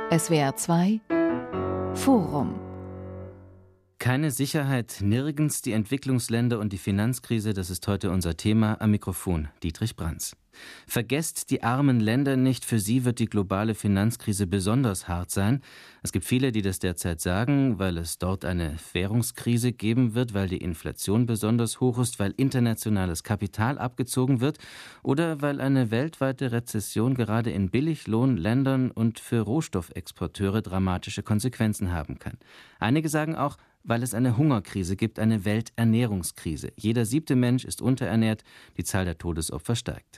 SWR 2 Forum. Keine Sicherheit, nirgends die Entwicklungsländer und die Finanzkrise, das ist heute unser Thema. Am Mikrofon Dietrich Brandtz. Vergesst die armen Länder nicht, für sie wird die globale Finanzkrise besonders hart sein. Es gibt viele, die das derzeit sagen, weil es dort eine Währungskrise geben wird, weil die Inflation besonders hoch ist, weil internationales Kapital abgezogen wird oder weil eine weltweite Rezession gerade in Billiglohnländern und für Rohstoffexporteure dramatische Konsequenzen haben kann. Einige sagen auch, weil es eine Hungerkrise gibt, eine Welternährungskrise. Jeder 7. Mensch ist unterernährt, die Zahl der Todesopfer steigt.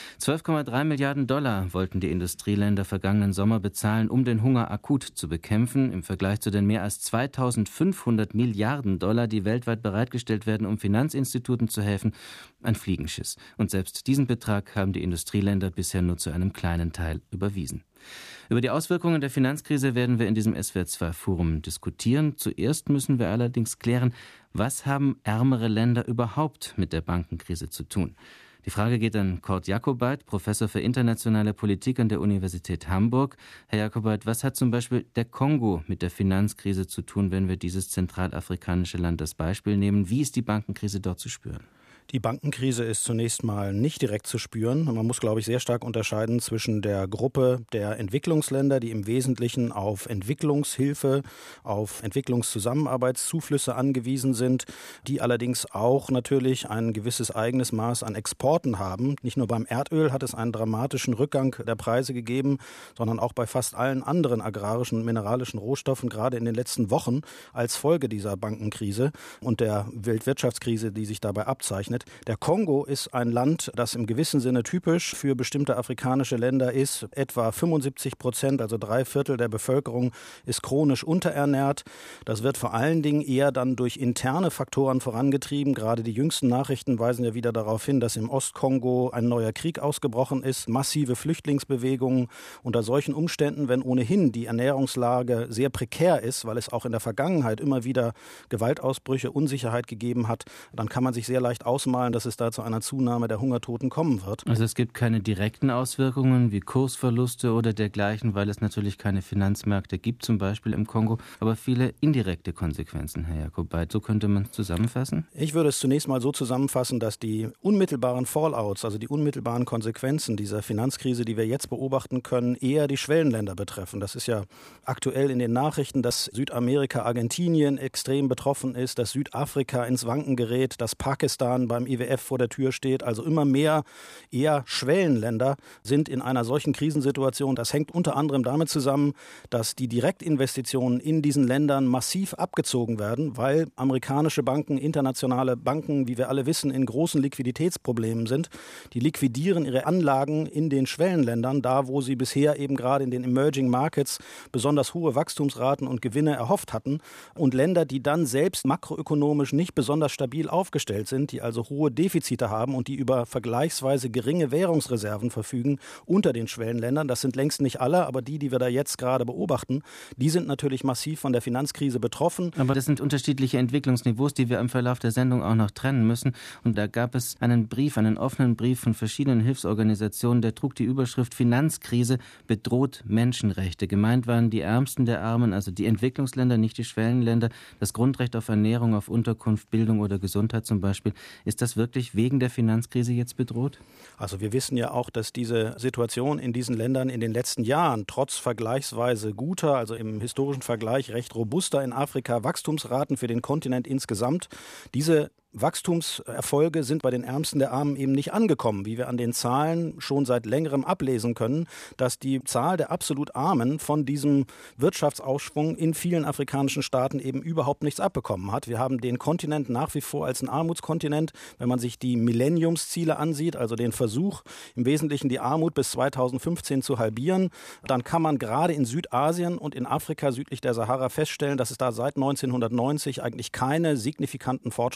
12,3 Milliarden Dollar wollten die Industrieländer vergangenen Sommer bezahlen, um den Hunger akut zu bekämpfen, im Vergleich zu den mehr als 2500 Milliarden Dollar, die weltweit bereitgestellt werden, um Finanzinstituten zu helfen, ein Fliegenschiss. Und selbst diesen Betrag haben die Industrieländer bisher nur zu einem kleinen Teil überwiesen. Über die Auswirkungen der Finanzkrise werden wir in diesem SWR2-Forum diskutieren. Zuerst müssen wir allerdings klären, was haben ärmere Länder überhaupt mit der Bankenkrise zu tun? Die Frage geht an Cord Jakobait, Professor für internationale Politik an der Universität Hamburg. Herr Jakobait, was hat zum Beispiel der Kongo mit der Finanzkrise zu tun, wenn wir dieses zentralafrikanische Land als Beispiel nehmen? Wie ist die Bankenkrise dort zu spüren? Die Bankenkrise ist zunächst mal nicht direkt zu spüren. Man muss, glaube ich, sehr stark unterscheiden zwischen der Gruppe der Entwicklungsländer, die im Wesentlichen auf Entwicklungshilfe, auf Entwicklungszusammenarbeitszuflüsse angewiesen sind, die allerdings auch natürlich ein gewisses eigenes Maß an Exporten haben. Nicht nur beim Erdöl hat es einen dramatischen Rückgang der Preise gegeben, sondern auch bei fast allen anderen agrarischen und mineralischen Rohstoffen, gerade in den letzten Wochen als Folge dieser Bankenkrise und der Weltwirtschaftskrise, die sich dabei abzeichnet. Der Kongo ist ein Land, das im gewissen Sinne typisch für bestimmte afrikanische Länder ist. Etwa 75%, also 3/4 der Bevölkerung, ist chronisch unterernährt. Das wird vor allen Dingen eher dann durch interne Faktoren vorangetrieben. Gerade die jüngsten Nachrichten weisen ja wieder darauf hin, dass im Ostkongo ein neuer Krieg ausgebrochen ist, massive Flüchtlingsbewegungen. Unter solchen Umständen, wenn ohnehin die Ernährungslage sehr prekär ist, weil es auch in der Vergangenheit immer wieder Gewaltausbrüche, Unsicherheit gegeben hat, dann kann man sich sehr leicht ausmalen, dass es da zu einer Zunahme der Hungertoten kommen wird. Also es gibt keine direkten Auswirkungen wie Kursverluste oder dergleichen, weil es natürlich keine Finanzmärkte gibt, zum Beispiel im Kongo, aber viele indirekte Konsequenzen, Herr Jakobait. So könnte man es zusammenfassen? Ich würde es zunächst mal so zusammenfassen, dass die unmittelbaren Fallouts, also die unmittelbaren Konsequenzen dieser Finanzkrise, die wir jetzt beobachten können, eher die Schwellenländer betreffen. Das ist ja aktuell in den Nachrichten, dass Südamerika, Argentinien extrem betroffen ist, dass Südafrika ins Wanken gerät, dass Pakistan beim IWF vor der Tür steht. Also immer mehr eher Schwellenländer sind in einer solchen Krisensituation. Das hängt unter anderem damit zusammen, dass die Direktinvestitionen in diesen Ländern massiv abgezogen werden, weil amerikanische Banken, internationale Banken, wie wir alle wissen, in großen Liquiditätsproblemen sind. Die liquidieren ihre Anlagen in den Schwellenländern, da wo sie bisher eben gerade in den Emerging Markets besonders hohe Wachstumsraten und Gewinne erhofft hatten. Und Länder, die dann selbst makroökonomisch nicht besonders stabil aufgestellt sind, die also hohe Defizite haben und die über vergleichsweise geringe Währungsreserven verfügen unter den Schwellenländern. Das sind längst nicht alle, aber die wir da jetzt gerade beobachten, die sind natürlich massiv von der Finanzkrise betroffen. Aber das sind unterschiedliche Entwicklungsniveaus, die wir im Verlauf der Sendung auch noch trennen müssen. Und da gab es einen offenen Brief von verschiedenen Hilfsorganisationen, der trug die Überschrift Finanzkrise bedroht Menschenrechte. Gemeint waren die Ärmsten der Armen, also die Entwicklungsländer, nicht die Schwellenländer. Das Grundrecht auf Ernährung, auf Unterkunft, Bildung oder Gesundheit zum Beispiel. Ist das wirklich wegen der Finanzkrise jetzt bedroht? Also wir wissen ja auch, dass diese Situation in diesen Ländern in den letzten Jahren trotz vergleichsweise guter, also im historischen Vergleich recht robuster in Afrika Wachstumsraten für den Kontinent insgesamt, diese Wachstumserfolge sind bei den Ärmsten der Armen eben nicht angekommen, wie wir an den Zahlen schon seit längerem ablesen können, dass die Zahl der absolut Armen von diesem Wirtschaftsaufschwung in vielen afrikanischen Staaten eben überhaupt nichts abbekommen hat. Wir haben den Kontinent nach wie vor als einen Armutskontinent. Wenn man sich die Millenniumsziele ansieht, also den Versuch, im Wesentlichen die Armut bis 2015 zu halbieren, dann kann man gerade in Südasien und in Afrika südlich der Sahara feststellen, dass es da seit 1990 eigentlich keine signifikanten Fortschritte gegeben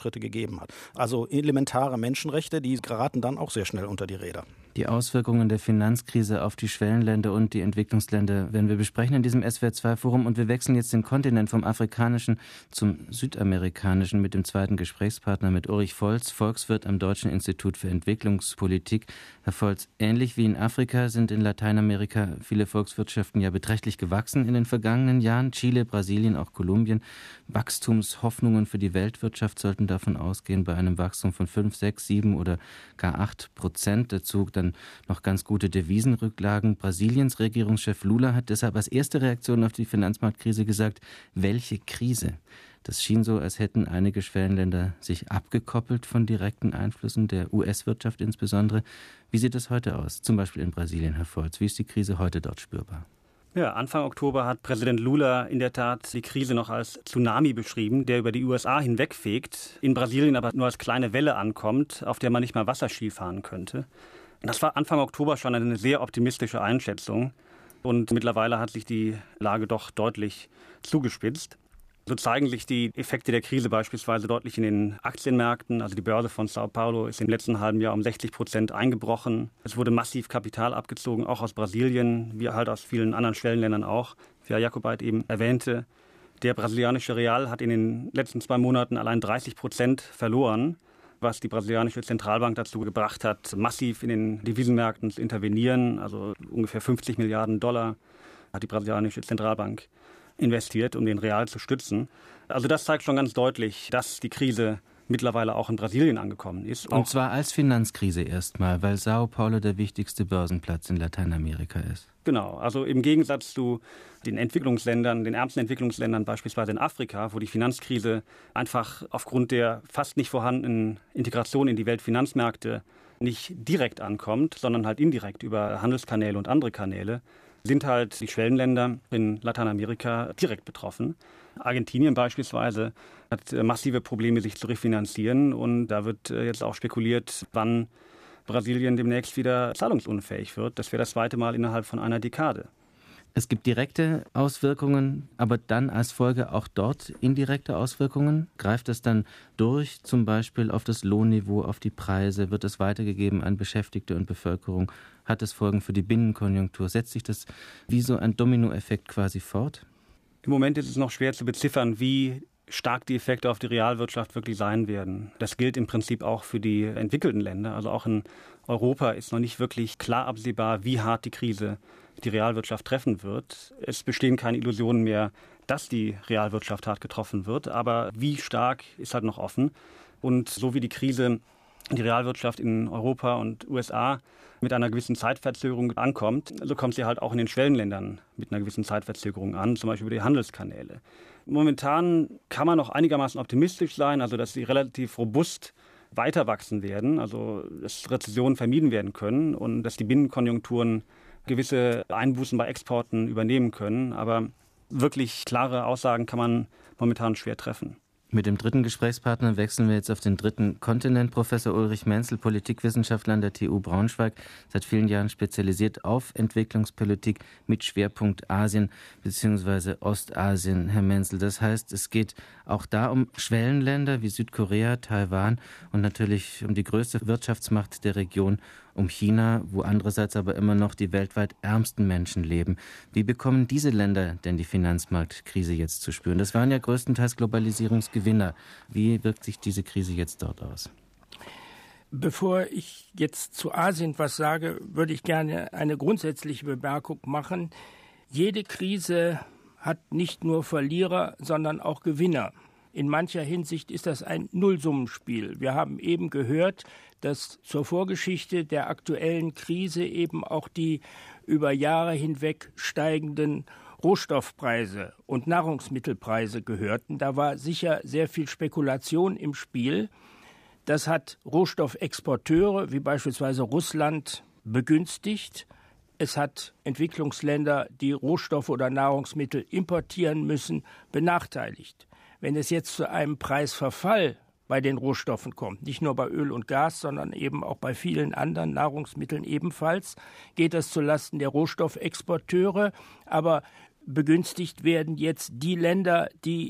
gegeben hat. Also elementare Menschenrechte, die geraten dann auch sehr schnell unter die Räder. Die Auswirkungen der Finanzkrise auf die Schwellenländer und die Entwicklungsländer werden wir besprechen in diesem SWR2-Forum. Und wir wechseln jetzt den Kontinent vom afrikanischen zum südamerikanischen mit dem zweiten Gesprächspartner, mit Ulrich Volz, Volkswirt am Deutschen Institut für Entwicklungspolitik. Herr Volz, ähnlich wie in Afrika sind in Lateinamerika viele Volkswirtschaften ja beträchtlich gewachsen in den vergangenen Jahren. Chile, Brasilien, auch Kolumbien. Wachstumshoffnungen für die Weltwirtschaft sollten davon ausgehen, bei einem Wachstum von 5, 6, 7 oder gar 8%. Dazu dann noch ganz gute Devisenrücklagen. Brasiliens Regierungschef Lula hat deshalb als erste Reaktion auf die Finanzmarktkrise gesagt, welche Krise? Das schien so, als hätten einige Schwellenländer sich abgekoppelt von direkten Einflüssen der US-Wirtschaft insbesondere. Wie sieht es heute aus? Zum Beispiel in Brasilien, Herr Volz. Wie ist die Krise heute dort spürbar? Ja, Anfang Oktober hat Präsident Lula in der Tat die Krise noch als Tsunami beschrieben, der über die USA hinwegfegt, in Brasilien aber nur als kleine Welle ankommt, auf der man nicht mal Wasserski fahren könnte. Das war Anfang Oktober schon eine sehr optimistische Einschätzung. Und mittlerweile hat sich die Lage doch deutlich zugespitzt. So zeigen sich die Effekte der Krise beispielsweise deutlich in den Aktienmärkten. Also die Börse von Sao Paulo ist im letzten halben Jahr um 60% eingebrochen. Es wurde massiv Kapital abgezogen, auch aus Brasilien, wie halt aus vielen anderen Schwellenländern auch, wie Herr Jakobait eben erwähnte. Der brasilianische Real hat in den letzten 2 Monaten allein 30% verloren, was die brasilianische Zentralbank dazu gebracht hat, massiv in den Devisenmärkten zu intervenieren. Also ungefähr 50 Milliarden $, hat die brasilianische Zentralbank investiert, um den Real zu stützen. Also das zeigt schon ganz deutlich, dass die Krise mittlerweile auch in Brasilien angekommen ist. Und zwar als Finanzkrise erstmal, weil Sao Paulo der wichtigste Börsenplatz in Lateinamerika ist. Genau, also im Gegensatz zu den Entwicklungsländern, den ärmsten Entwicklungsländern beispielsweise in Afrika, wo die Finanzkrise einfach aufgrund der fast nicht vorhandenen Integration in die Weltfinanzmärkte nicht direkt ankommt, sondern halt indirekt über Handelskanäle und andere Kanäle, sind halt die Schwellenländer in Lateinamerika direkt betroffen. Argentinien beispielsweise hat massive Probleme, sich zu refinanzieren. Und da wird jetzt auch spekuliert, wann Brasilien demnächst wieder zahlungsunfähig wird. Das wäre das 2. Mal innerhalb von einer Dekade. Es gibt direkte Auswirkungen, aber dann als Folge auch dort indirekte Auswirkungen. Greift es dann durch, zum Beispiel auf das Lohnniveau, auf die Preise? Wird es weitergegeben an Beschäftigte und Bevölkerung? Hat es Folgen für die Binnenkonjunktur? Setzt sich das wie so ein Dominoeffekt quasi fort? Im Moment ist es noch schwer zu beziffern, wie stark die Effekte auf die Realwirtschaft wirklich sein werden. Das gilt im Prinzip auch für die entwickelten Länder. Also auch in Europa ist noch nicht wirklich klar absehbar, wie hart die Krise die Realwirtschaft treffen wird. Es bestehen keine Illusionen mehr, dass die Realwirtschaft hart getroffen wird. Aber wie stark ist halt noch offen. Und so wie die Krise die Realwirtschaft in Europa und USA mit einer gewissen Zeitverzögerung ankommt, so kommt sie halt auch in den Schwellenländern mit einer gewissen Zeitverzögerung an, zum Beispiel über die Handelskanäle. Momentan kann man noch einigermaßen optimistisch sein, also dass sie relativ robust weiter wachsen werden, also dass Rezessionen vermieden werden können und dass die Binnenkonjunkturen gewisse Einbußen bei Exporten übernehmen können. Aber wirklich klare Aussagen kann man momentan schwer treffen. Mit dem dritten Gesprächspartner wechseln wir jetzt auf den dritten Kontinent. Professor Ulrich Menzel, Politikwissenschaftler an der TU Braunschweig, seit vielen Jahren spezialisiert auf Entwicklungspolitik mit Schwerpunkt Asien bzw. Ostasien. Herr Menzel, das heißt, es geht auch da um Schwellenländer wie Südkorea, Taiwan und natürlich um die größte Wirtschaftsmacht der Region, um China, wo andererseits aber immer noch die weltweit ärmsten Menschen leben. Wie bekommen diese Länder denn die Finanzmarktkrise jetzt zu spüren? Das waren ja größtenteils Globalisierungsgewinner. Wie wirkt sich diese Krise jetzt dort aus? Bevor ich jetzt zu Asien was sage, würde ich gerne eine grundsätzliche Bemerkung machen. Jede Krise hat nicht nur Verlierer, sondern auch Gewinner. In mancher Hinsicht ist das ein Nullsummenspiel. Wir haben eben gehört, dass zur Vorgeschichte der aktuellen Krise eben auch die über Jahre hinweg steigenden Rohstoffpreise und Nahrungsmittelpreise gehörten. Da war sicher sehr viel Spekulation im Spiel. Das hat Rohstoffexporteure wie beispielsweise Russland begünstigt. Es hat Entwicklungsländer, die Rohstoffe oder Nahrungsmittel importieren müssen, benachteiligt. Wenn es jetzt zu einem Preisverfall bei den Rohstoffen kommt, nicht nur bei Öl und Gas, sondern eben auch bei vielen anderen Nahrungsmitteln ebenfalls, geht das zulasten der Rohstoffexporteure. Aber begünstigt werden jetzt die Länder, die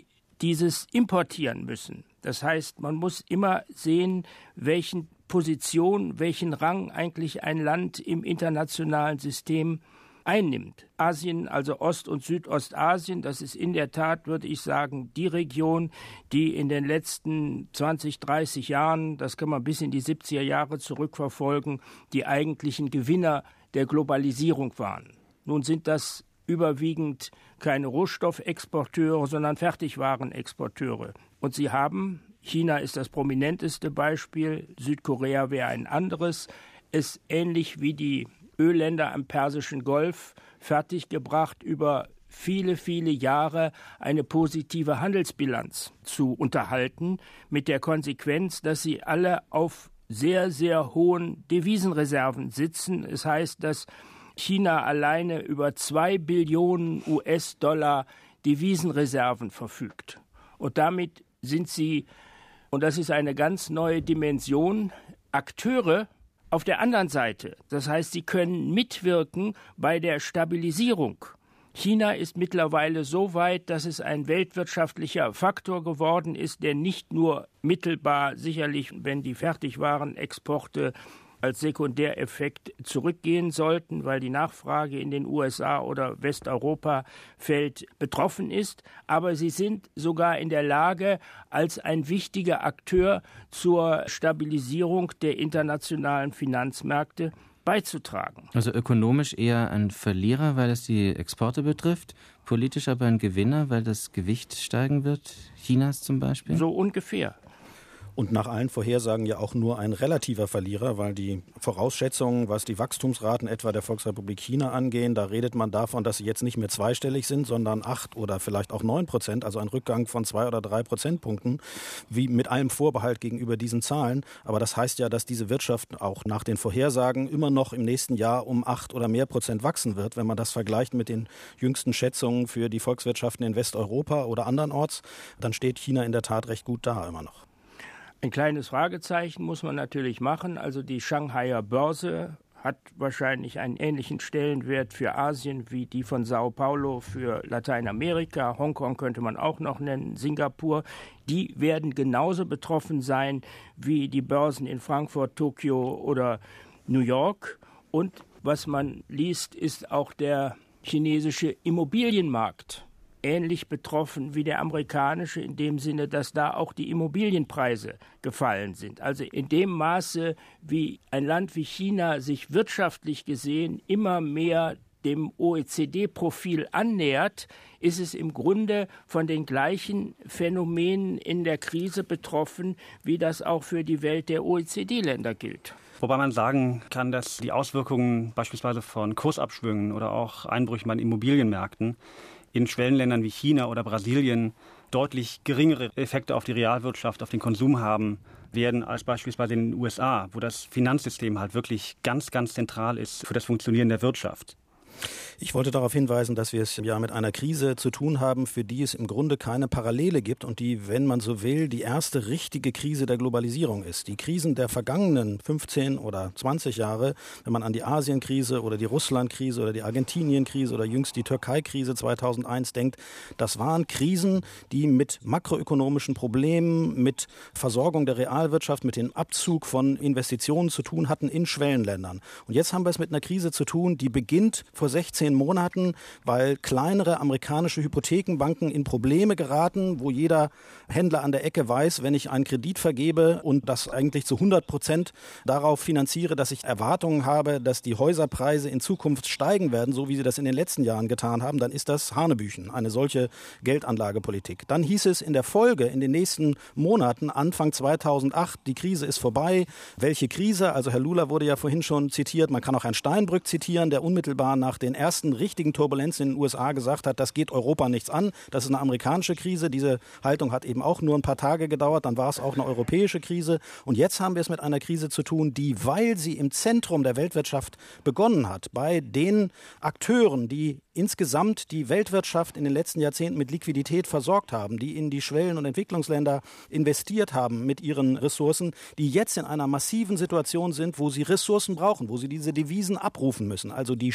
dieses importieren müssen. Das heißt, man muss immer sehen, welchen Position, welchen Rang eigentlich ein Land im internationalen System einnimmt. Asien, also Ost- und Südostasien, das ist in der Tat, würde ich sagen, die Region, die in den letzten 20, 30 Jahren, das kann man bis in die 70er Jahre zurückverfolgen, die eigentlichen Gewinner der Globalisierung waren. Nun sind das überwiegend keine Rohstoffexporteure, sondern Fertigwarenexporteure. Und sie haben, China ist das prominenteste Beispiel, Südkorea wäre ein anderes, es ähnlich wie die Ölländer am Persischen Golf fertiggebracht, über viele, viele Jahre eine positive Handelsbilanz zu unterhalten, mit der Konsequenz, dass sie alle auf sehr, sehr hohen Devisenreserven sitzen. Es heißt, dass China alleine über 2 Billionen US-Dollar Devisenreserven verfügt. Und damit sind sie, und das ist eine ganz neue Dimension, Akteure auf der anderen Seite. Das heißt, sie können mitwirken bei der Stabilisierung. China ist mittlerweile so weit, dass es ein weltwirtschaftlicher Faktor geworden ist, der nicht nur mittelbar, sicherlich, wenn die Fertigwarenexporte als Sekundäreffekt zurückgehen sollten, weil die Nachfrage in den USA oder Westeuropa fällt, betroffen ist. Aber sie sind sogar in der Lage, als ein wichtiger Akteur zur Stabilisierung der internationalen Finanzmärkte beizutragen. Also ökonomisch eher ein Verlierer, weil es die Exporte betrifft, politisch aber ein Gewinner, weil das Gewicht steigen wird, Chinas zum Beispiel? So ungefähr. Und nach allen Vorhersagen ja auch nur ein relativer Verlierer, weil die Vorausschätzungen, was die Wachstumsraten etwa der Volksrepublik China angehen, da redet man davon, dass sie jetzt nicht mehr zweistellig sind, sondern 8 oder vielleicht auch 9%, also ein Rückgang von 2 oder 3 Prozentpunkten, wie mit allem Vorbehalt gegenüber diesen Zahlen. Aber das heißt ja, dass diese Wirtschaft auch nach den Vorhersagen immer noch im nächsten Jahr um 8 oder mehr Prozent wachsen wird, wenn man das vergleicht mit den jüngsten Schätzungen für die Volkswirtschaften in Westeuropa oder andernorts, dann steht China in der Tat recht gut da immer noch. Ein kleines Fragezeichen muss man natürlich machen. Also die Shanghaier Börse hat wahrscheinlich einen ähnlichen Stellenwert für Asien wie die von Sao Paulo für Lateinamerika. Hongkong könnte man auch noch nennen, Singapur. Die werden genauso betroffen sein wie die Börsen in Frankfurt, Tokio oder New York. Und was man liest, ist auch der chinesische Immobilienmarkt ähnlich betroffen wie der amerikanische, in dem Sinne, dass da auch die Immobilienpreise gefallen sind. Also in dem Maße, wie ein Land wie China sich wirtschaftlich gesehen immer mehr dem OECD-Profil annähert, ist es im Grunde von den gleichen Phänomenen in der Krise betroffen, wie das auch für die Welt der OECD-Länder gilt. Wobei man sagen kann, dass die Auswirkungen beispielsweise von Kursabschwüngen oder auch Einbrüchen bei den Immobilienmärkten in Schwellenländern wie China oder Brasilien deutlich geringere Effekte auf die Realwirtschaft, auf den Konsum haben werden als beispielsweise in den USA, wo das Finanzsystem halt wirklich ganz, ganz zentral ist für das Funktionieren der Wirtschaft. Ich wollte darauf hinweisen, dass wir es ja mit einer Krise zu tun haben, für die es im Grunde keine Parallele gibt und die, wenn man so will, die erste richtige Krise der Globalisierung ist. Die Krisen der vergangenen 15 oder 20 Jahre, wenn man an die Asienkrise oder die Russlandkrise oder die Argentinienkrise oder jüngst die Türkei-Krise 2001 denkt, das waren Krisen, die mit makroökonomischen Problemen, mit Versorgung der Realwirtschaft, mit dem Abzug von Investitionen zu tun hatten in Schwellenländern. Und jetzt haben wir es mit einer Krise zu tun, die beginnt vor 16 Monaten, weil kleinere amerikanische Hypothekenbanken in Probleme geraten, wo jeder Händler an der Ecke weiß, wenn ich einen Kredit vergebe und das eigentlich zu 100% darauf finanziere, dass ich Erwartungen habe, dass die Häuserpreise in Zukunft steigen werden, so wie sie das in den letzten Jahren getan haben, dann ist das Hanebüchen, eine solche Geldanlagepolitik. Dann hieß es in der Folge, in den nächsten Monaten, Anfang 2008, die Krise ist vorbei. Welche Krise? Also Herr Lula wurde ja vorhin schon zitiert, man kann auch Herrn Steinbrück zitieren, der unmittelbar nach den ersten richtigen Turbulenzen in den USA gesagt hat, das geht Europa nichts an, das ist eine amerikanische Krise. Diese Haltung hat eben auch nur ein paar Tage gedauert, dann war es auch eine europäische Krise. Und jetzt haben wir es mit einer Krise zu tun, die, weil sie im Zentrum der Weltwirtschaft begonnen hat, bei den Akteuren, die insgesamt die Weltwirtschaft in den letzten Jahrzehnten mit Liquidität versorgt haben, die in die Schwellen- und Entwicklungsländer investiert haben mit ihren Ressourcen, die jetzt in einer massiven Situation sind, wo sie Ressourcen brauchen, wo sie diese Devisen abrufen müssen. Also die Schwäche,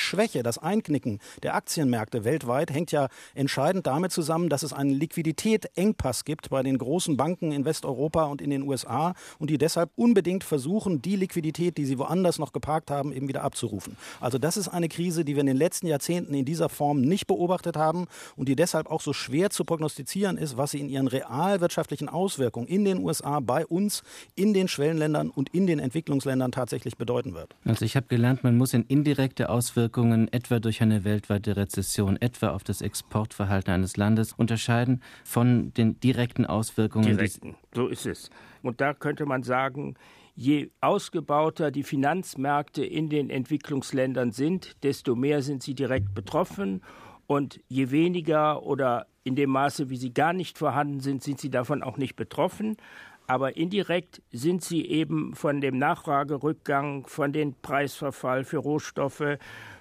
das Einknicken der Aktienmärkte weltweit hängt ja entscheidend damit zusammen, dass es einen Liquiditätsengpass gibt bei den großen Banken in Westeuropa und in den USA und die deshalb unbedingt versuchen, die Liquidität, die sie woanders noch geparkt haben, eben wieder abzurufen. Also das ist eine Krise, die wir in den letzten Jahrzehnten in dieser Form nicht beobachtet haben und die deshalb auch so schwer zu prognostizieren ist, was sie in ihren realwirtschaftlichen Auswirkungen in den USA, bei uns, in den Schwellenländern und in den Entwicklungsländern tatsächlich bedeuten wird. Also ich habe gelernt, man muss in indirekte Auswirkungen, etwa durch eine weltweite Rezession, etwa auf das Exportverhalten eines Landes, unterscheiden von den direkten Auswirkungen. So ist es. Und da könnte man sagen, je ausgebauter die Finanzmärkte in den Entwicklungsländern sind, desto mehr sind sie direkt betroffen. Und je weniger oder in dem Maße, wie sie gar nicht vorhanden sind, sind sie davon auch nicht betroffen. Aber indirekt sind sie eben von dem Nachfragerückgang, von dem Preisverfall für Rohstoffe,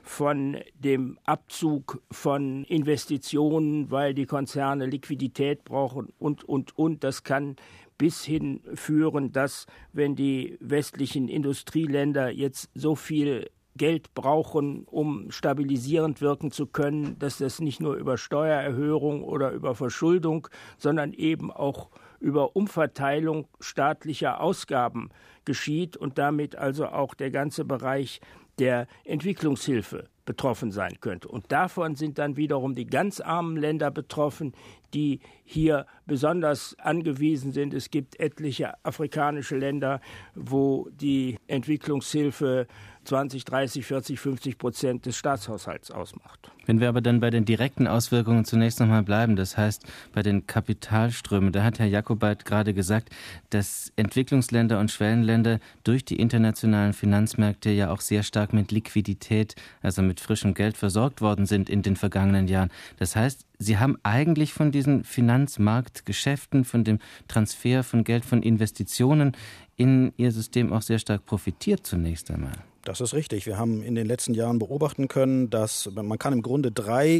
von dem Abzug von Investitionen, weil die Konzerne Liquidität brauchen und. Das kann bis hin führen, dass, wenn die westlichen Industrieländer jetzt so viel Geld brauchen, um stabilisierend wirken zu können, dass das nicht nur über Steuererhöhung oder über Verschuldung, sondern eben auch über Umverteilung staatlicher Ausgaben geschieht und damit also auch der ganze Bereich der Entwicklungshilfe betroffen sein könnte. Und davon sind dann wiederum die ganz armen Länder betroffen, die hier besonders angewiesen sind. Es gibt etliche afrikanische Länder, wo die Entwicklungshilfe 20, 30, 40, 50% des Staatshaushalts ausmacht. Wenn wir aber dann bei den direkten Auswirkungen zunächst nochmal bleiben, das heißt bei den Kapitalströmen, da hat Herr Jakobait gerade gesagt, dass Entwicklungsländer und Schwellenländer durch die internationalen Finanzmärkte ja auch sehr stark mit Liquidität, also mit frischem Geld versorgt worden sind in den vergangenen Jahren. Das heißt, Sie haben eigentlich von diesen Finanzmarktgeschäften, von dem Transfer von Geld, von Investitionen in Ihr System auch sehr stark profitiert zunächst einmal. Das ist richtig. Wir haben in den letzten Jahren beobachten können, dass man kann im Grunde drei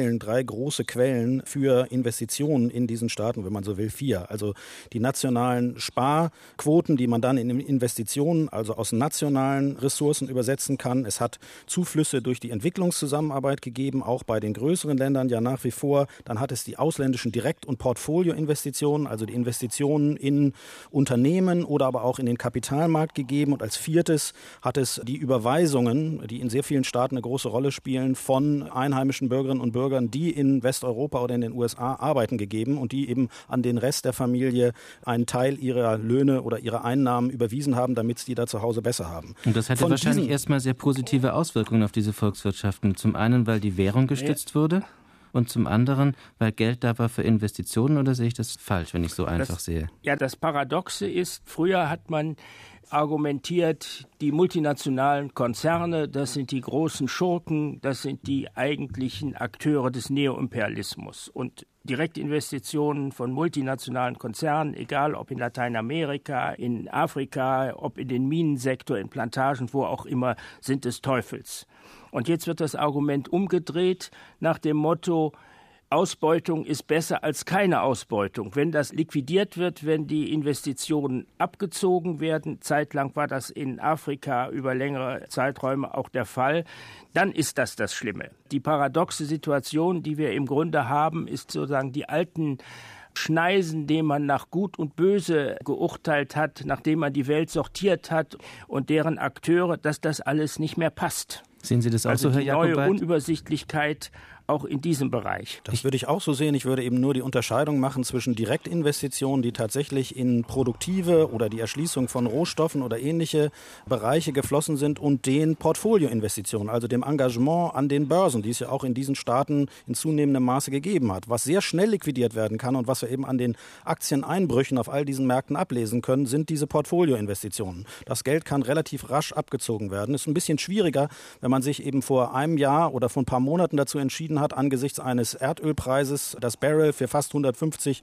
große Quellen für Investitionen in diesen Staaten, wenn man so will, 4. Also die nationalen Sparquoten, die man dann in Investitionen, also aus nationalen Ressourcen übersetzen kann. Es hat Zuflüsse durch die Entwicklungszusammenarbeit gegeben, auch bei den größeren Ländern ja nach wie vor. Dann hat es die ausländischen Direkt- und Portfolioinvestitionen, also die Investitionen in Unternehmen oder aber auch in den Kapitalmarkt gegeben. Und als viertes hat es die Überweisungen, die in sehr vielen Staaten eine große Rolle spielen, von einheimischen Bürgerinnen und Bürgern, die in Westeuropa oder in den USA arbeiten, gegeben und die eben an den Rest der Familie einen Teil ihrer Löhne oder ihrer Einnahmen überwiesen haben, damit sie da zu Hause besser haben. Und das hatte wahrscheinlich erstmal sehr positive Auswirkungen auf diese Volkswirtschaften. Zum einen, weil die Währung gestützt wurde und zum anderen, weil Geld da war für Investitionen, oder sehe ich das falsch, wenn ich so einfach sehe? Ja, das Paradoxe ist, früher hat man argumentiert, die multinationalen Konzerne, das sind die großen Schurken, das sind die eigentlichen Akteure des Neoimperialismus. Und Direktinvestitionen von multinationalen Konzernen, egal ob in Lateinamerika, in Afrika, ob in den Minensektor, in Plantagen, wo auch immer, sind des Teufels. Und jetzt wird das Argument umgedreht nach dem Motto, Ausbeutung ist besser als keine Ausbeutung. Wenn das liquidiert wird, wenn die Investitionen abgezogen werden, zeitlang war das in Afrika über längere Zeiträume auch der Fall, dann ist das Schlimme. Die paradoxe Situation, die wir im Grunde haben, ist sozusagen die alten Schneisen, denen man nach Gut und Böse geurteilt hat, nachdem man die Welt sortiert hat und deren Akteure, dass das alles nicht mehr passt. Sehen Sie das auch so, Herr Jakobait? Die neue Unübersichtlichkeit auch in diesem Bereich. Das würde ich auch so sehen. Ich würde eben nur die Unterscheidung machen zwischen Direktinvestitionen, die tatsächlich in produktive oder die Erschließung von Rohstoffen oder ähnliche Bereiche geflossen sind, und den Portfolioinvestitionen, also dem Engagement an den Börsen, die es ja auch in diesen Staaten in zunehmendem Maße gegeben hat. Was sehr schnell liquidiert werden kann und was wir eben an den Aktieneinbrüchen auf all diesen Märkten ablesen können, sind diese Portfolioinvestitionen. Das Geld kann relativ rasch abgezogen werden. Ist ein bisschen schwieriger, wenn man sich eben vor einem Jahr oder vor ein paar Monaten dazu entschieden gehalten hat angesichts eines Erdölpreises, das Barrel für fast $150,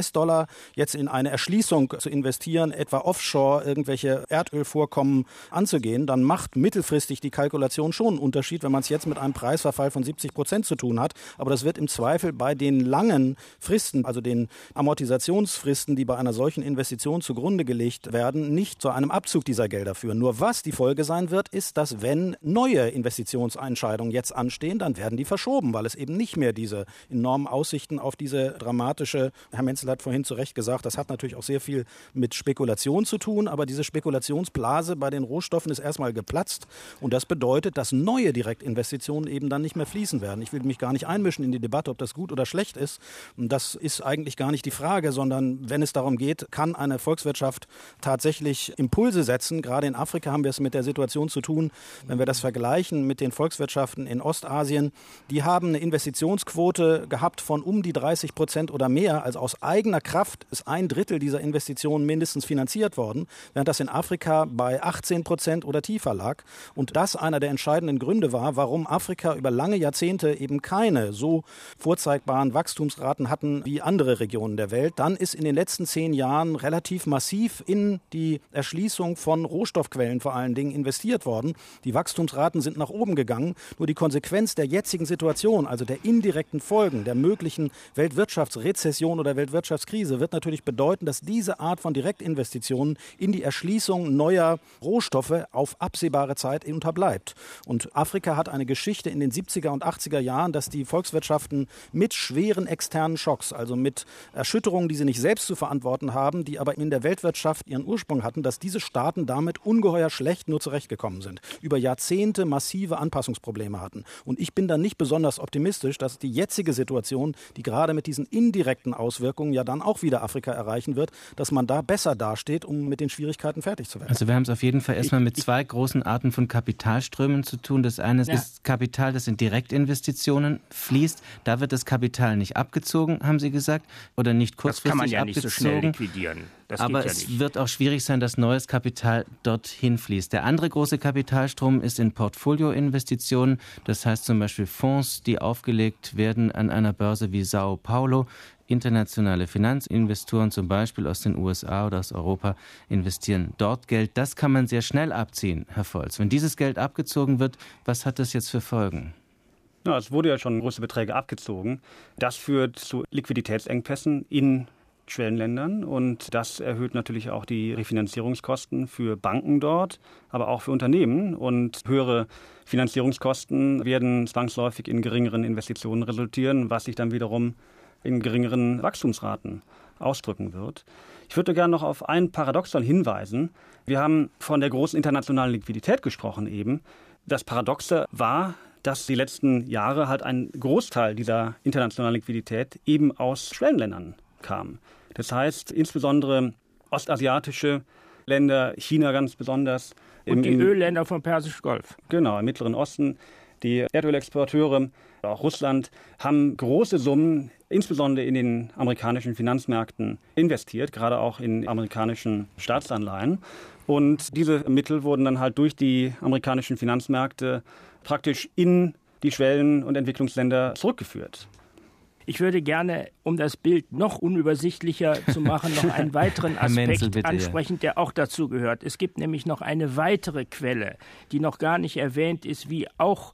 jetzt in eine Erschließung zu investieren, etwa offshore irgendwelche Erdölvorkommen anzugehen, dann macht mittelfristig die Kalkulation schon einen Unterschied, wenn man es jetzt mit einem Preisverfall von 70% zu tun hat. Aber das wird im Zweifel bei den langen Fristen, also den Amortisationsfristen, die bei einer solchen Investition zugrunde gelegt werden, nicht zu einem Abzug dieser Gelder führen. Nur was die Folge sein wird, ist, dass wenn neue Investitionsentscheidungen jetzt anstehen, dann werden die verschoben, weil es eben nicht mehr diese enormen Aussichten auf diese dramatische, Herr Menzel hat vorhin zu Recht gesagt, das hat natürlich auch sehr viel mit Spekulation zu tun, aber diese Spekulationsblase bei den Rohstoffen ist erstmal geplatzt und das bedeutet, dass neue Direktinvestitionen eben dann nicht mehr fließen werden. Ich will mich gar nicht einmischen in die Debatte, ob das gut oder schlecht ist. Das ist eigentlich gar nicht die Frage, sondern wenn es darum geht, kann eine Volkswirtschaft tatsächlich Impulse setzen. Gerade in Afrika haben wir es mit der Situation zu tun, wenn wir das vergleichen mit den Volkswirtschaften in Ostasien, die haben eine Investitionsquote gehabt von um die 30% oder mehr. Also aus eigener Kraft ist 1/3 dieser Investitionen mindestens finanziert worden, während das in Afrika bei 18% oder tiefer lag. Und das einer der entscheidenden Gründe war, warum Afrika über lange Jahrzehnte eben keine so vorzeigbaren Wachstumsraten hatten wie andere Regionen der Welt. Dann ist in den letzten 10 Jahren relativ massiv in die Erschließung von Rohstoffquellen vor allen Dingen investiert worden. Die Wachstumsraten sind nach oben gegangen. Nur die Konsequenz der jetzigen Situation, also der indirekten Folgen der möglichen Weltwirtschaftsrezession oder Weltwirtschaftskrise, wird natürlich bedeuten, dass diese Art von Direktinvestitionen in die Erschließung neuer Rohstoffe auf absehbare Zeit unterbleibt. Und Afrika hat eine Geschichte in den 70er und 80er Jahren, dass die Volkswirtschaften mit schweren externen Schocks, also mit Erschütterungen, die sie nicht selbst zu verantworten haben, die aber in der Weltwirtschaft ihren Ursprung hatten, dass diese Staaten damit ungeheuer schlecht nur zurechtgekommen sind. Über Jahrzehnte massive Anpassungsprobleme hatten. Und ich bin da nicht besonders optimistisch, dass die jetzige Situation, die gerade mit diesen indirekten Auswirkungen ja dann auch wieder Afrika erreichen wird, dass man da besser dasteht, um mit den Schwierigkeiten fertig zu werden. Also wir haben es auf jeden Fall erstmal mit zwei großen Arten von Kapitalströmen zu tun. Das eine ist Kapital, das in Direktinvestitionen fließt. Da wird das Kapital nicht abgezogen, haben Sie gesagt, oder nicht kurzfristig abgezogen. Das kann man ja nicht so schnell liquidieren. Aber es wird auch schwierig sein, dass neues Kapital dorthin fließt. Der andere große Kapitalstrom ist in Portfolioinvestitionen. Das heißt zum Beispiel Fonds, die aufgelegt werden an einer Börse wie Sao Paulo. Internationale Finanzinvestoren, zum Beispiel aus den USA oder aus Europa, investieren dort Geld. Das kann man sehr schnell abziehen, Herr Volz. Wenn dieses Geld abgezogen wird, was hat das jetzt für Folgen? Ja, es wurde ja schon große Beträge abgezogen. Das führt zu Liquiditätsengpässen in Schwellenländern und das erhöht natürlich auch die Refinanzierungskosten für Banken dort, aber auch für Unternehmen. Und höhere Finanzierungskosten werden zwangsläufig in geringeren Investitionen resultieren, was sich dann wiederum in geringeren Wachstumsraten ausdrücken wird. Ich würde gerne noch auf ein Paradoxon hinweisen. Wir haben von der großen internationalen Liquidität gesprochen eben. Das Paradoxe war, dass die letzten Jahre halt ein Großteil dieser internationalen Liquidität eben aus Schwellenländern kam. Das heißt, insbesondere ostasiatische Länder, China ganz besonders. Und die Ölländer vom Persischen Golf. Genau, im Mittleren Osten. Die Erdölexporteure, auch Russland, haben große Summen, insbesondere in den amerikanischen Finanzmärkten, investiert, gerade auch in amerikanischen Staatsanleihen. Und diese Mittel wurden dann halt durch die amerikanischen Finanzmärkte praktisch in die Schwellen- und Entwicklungsländer zurückgeführt. Ich würde gerne, um das Bild noch unübersichtlicher zu machen, noch einen weiteren Aspekt ansprechen, der auch dazu gehört. Es gibt nämlich noch eine weitere Quelle, die noch gar nicht erwähnt ist, wie auch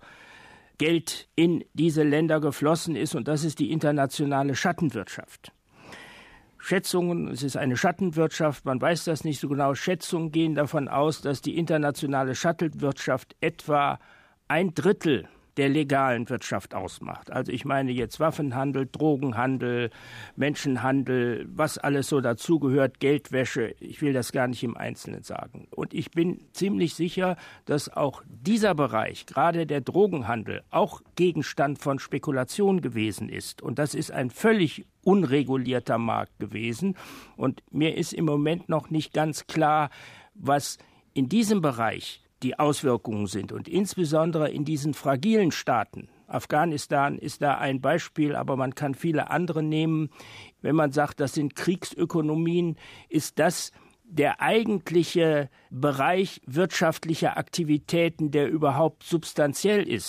Geld in diese Länder geflossen ist, und das ist die internationale Schattenwirtschaft. Schätzungen, es ist eine Schattenwirtschaft, man weiß das nicht so genau, Schätzungen gehen davon aus, dass die internationale Schattenwirtschaft etwa 1/3 der legalen Wirtschaft ausmacht. Also ich meine jetzt Waffenhandel, Drogenhandel, Menschenhandel, was alles so dazugehört, Geldwäsche, ich will das gar nicht im Einzelnen sagen. Und ich bin ziemlich sicher, dass auch dieser Bereich, gerade der Drogenhandel, auch Gegenstand von Spekulation gewesen ist. Und das ist ein völlig unregulierter Markt gewesen. Und mir ist im Moment noch nicht ganz klar, was in diesem Bereich die Auswirkungen sind und insbesondere in diesen fragilen Staaten. Afghanistan ist da ein Beispiel, aber man kann viele andere nehmen. Wenn man sagt, das sind Kriegsökonomien, ist das der eigentliche Bereich wirtschaftlicher Aktivitäten, der überhaupt substanziell ist.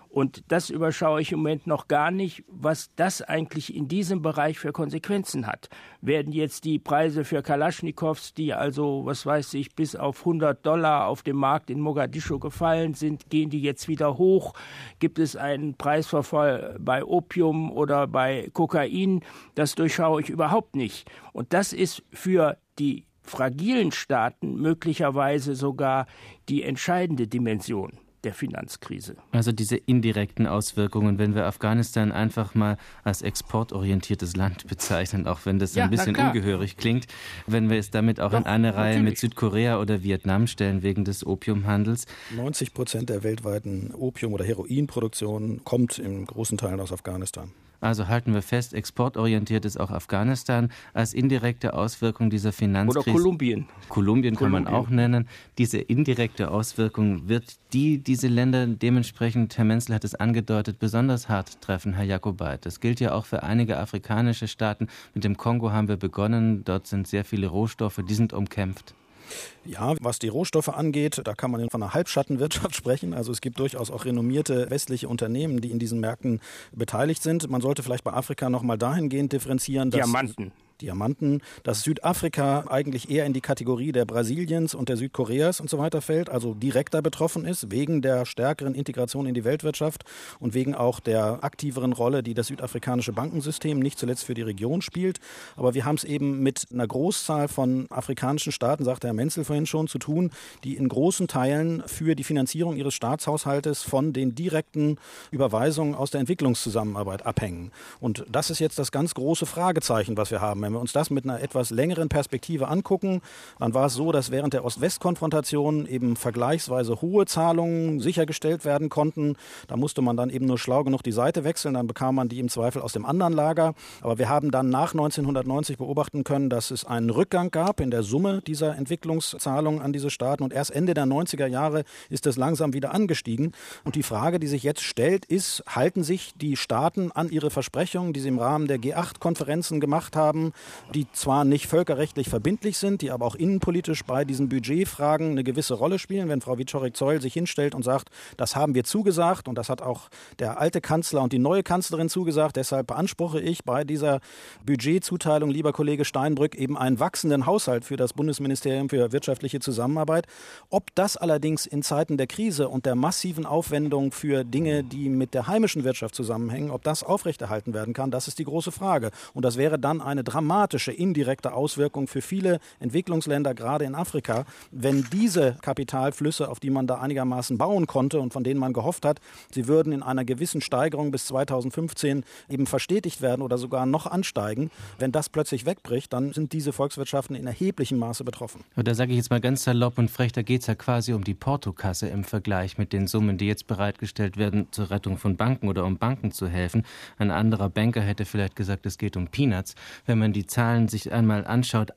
Und das überschaue ich im Moment noch gar nicht, was das eigentlich in diesem Bereich für Konsequenzen hat. Werden jetzt die Preise für Kalaschnikows, die also, bis auf $100 auf dem Markt in Mogadischu gefallen sind, gehen die jetzt wieder hoch? Gibt es einen Preisverfall bei Opium oder bei Kokain? Das durchschaue ich überhaupt nicht. Und das ist für die fragilen Staaten möglicherweise sogar die entscheidende Dimension der Finanzkrise. Also diese indirekten Auswirkungen, wenn wir Afghanistan einfach mal als exportorientiertes Land bezeichnen, auch wenn das ein bisschen ungehörig klingt, wenn wir es damit auch in eine Reihe mit Südkorea oder Vietnam stellen wegen des Opiumhandels. 90% der weltweiten Opium- oder Heroinproduktion kommt in großen Teilen aus Afghanistan. Also halten wir fest, exportorientiert ist auch Afghanistan als indirekte Auswirkung dieser Finanzkrise. Oder Kolumbien. Kolumbien kann man auch nennen. Diese indirekte Auswirkung wird diese Länder dementsprechend, Herr Menzel hat es angedeutet, besonders hart treffen, Herr Jakobait. Das gilt ja auch für einige afrikanische Staaten. Mit dem Kongo haben wir begonnen. Dort sind sehr viele Rohstoffe, die sind umkämpft. Ja, was die Rohstoffe angeht, da kann man von einer Halbschattenwirtschaft sprechen. Also es gibt durchaus auch renommierte westliche Unternehmen, die in diesen Märkten beteiligt sind. Man sollte vielleicht bei Afrika noch mal dahingehend differenzieren, dass Diamanten, dass Südafrika eigentlich eher in die Kategorie der Brasiliens und der Südkoreas und so weiter fällt, also direkter betroffen ist, wegen der stärkeren Integration in die Weltwirtschaft und wegen auch der aktiveren Rolle, die das südafrikanische Bankensystem nicht zuletzt für die Region spielt. Aber wir haben es eben mit einer Großzahl von afrikanischen Staaten, sagte Herr Menzel vorhin schon, zu tun, die in großen Teilen für die Finanzierung ihres Staatshaushaltes von den direkten Überweisungen aus der Entwicklungszusammenarbeit abhängen. Und das ist jetzt das ganz große Fragezeichen, was wir haben. Wenn wir uns das mit einer etwas längeren Perspektive angucken, dann war es so, dass während der Ost-West-Konfrontation eben vergleichsweise hohe Zahlungen sichergestellt werden konnten. Da musste man dann eben nur schlau genug die Seite wechseln, dann bekam man die im Zweifel aus dem anderen Lager. Aber wir haben dann nach 1990 beobachten können, dass es einen Rückgang gab in der Summe dieser Entwicklungszahlungen an diese Staaten. Und erst Ende der 90er Jahre ist das langsam wieder angestiegen. Und die Frage, die sich jetzt stellt, ist, halten sich die Staaten an ihre Versprechungen, die sie im Rahmen der G8-Konferenzen gemacht haben, die zwar nicht völkerrechtlich verbindlich sind, die aber auch innenpolitisch bei diesen Budgetfragen eine gewisse Rolle spielen. Wenn Frau Wieczorek-Zeul sich hinstellt und sagt, das haben wir zugesagt und das hat auch der alte Kanzler und die neue Kanzlerin zugesagt, deshalb beanspruche ich bei dieser Budgetzuteilung, lieber Kollege Steinbrück, eben einen wachsenden Haushalt für das Bundesministerium für wirtschaftliche Zusammenarbeit. Ob das allerdings in Zeiten der Krise und der massiven Aufwendung für Dinge, die mit der heimischen Wirtschaft zusammenhängen, ob das aufrechterhalten werden kann, das ist die große Frage. Und das wäre dann eine dramatische indirekte Auswirkung für viele Entwicklungsländer, gerade in Afrika, wenn diese Kapitalflüsse, auf die man da einigermaßen bauen konnte und von denen man gehofft hat, sie würden in einer gewissen Steigerung bis 2015 eben verstetigt werden oder sogar noch ansteigen. Wenn das plötzlich wegbricht, dann sind diese Volkswirtschaften in erheblichem Maße betroffen. Da sage ich jetzt mal ganz salopp und frech, da geht es ja quasi um die Portokasse im Vergleich mit den Summen, die jetzt bereitgestellt werden zur Rettung von Banken oder um Banken zu helfen. Ein anderer Banker hätte vielleicht gesagt, es geht um Peanuts. Wenn man die Zahlen sich einmal anschaut,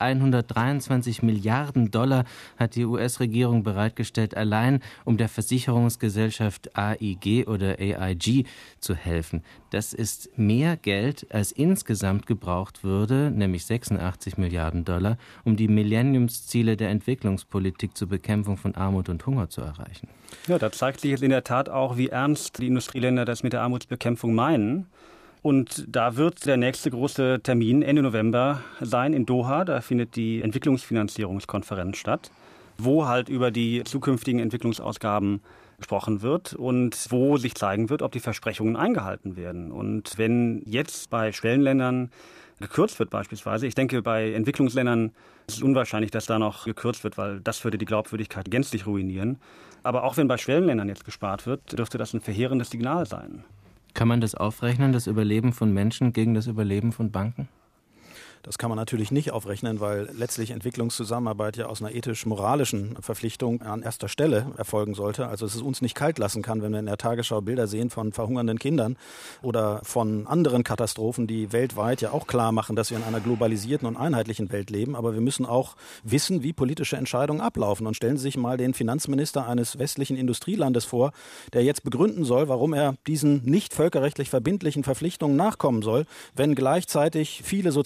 123 Milliarden Dollar hat die US-Regierung bereitgestellt, allein um der Versicherungsgesellschaft AIG oder AIG zu helfen. Das ist mehr Geld, als insgesamt gebraucht würde, nämlich 86 Milliarden Dollar, um die Millenniumsziele der Entwicklungspolitik zur Bekämpfung von Armut und Hunger zu erreichen. Ja, da zeigt sich jetzt in der Tat auch, wie ernst die Industrieländer das mit der Armutsbekämpfung meinen. Und da wird der nächste große Termin Ende November sein in Doha. Da findet die Entwicklungsfinanzierungskonferenz statt, wo halt über die zukünftigen Entwicklungsausgaben gesprochen wird und wo sich zeigen wird, ob die Versprechungen eingehalten werden. Und wenn jetzt bei Schwellenländern gekürzt wird beispielsweise, ich denke, bei Entwicklungsländern ist es unwahrscheinlich, dass da noch gekürzt wird, weil das würde die Glaubwürdigkeit gänzlich ruinieren. Aber auch wenn bei Schwellenländern jetzt gespart wird, dürfte das ein verheerendes Signal sein. Kann man das aufrechnen, das Überleben von Menschen gegen das Überleben von Banken? Das kann man natürlich nicht aufrechnen, weil letztlich Entwicklungszusammenarbeit ja aus einer ethisch-moralischen Verpflichtung an erster Stelle erfolgen sollte. Also dass es uns nicht kalt lassen kann, wenn wir in der Tagesschau Bilder sehen von verhungernden Kindern oder von anderen Katastrophen, die weltweit ja auch klar machen, dass wir in einer globalisierten und einheitlichen Welt leben. Aber wir müssen auch wissen, wie politische Entscheidungen ablaufen. Und stellen Sie sich mal den Finanzminister eines westlichen Industrielandes vor, der jetzt begründen soll, warum er diesen nicht völkerrechtlich verbindlichen Verpflichtungen nachkommen soll, wenn gleichzeitig viele Sozialausgaben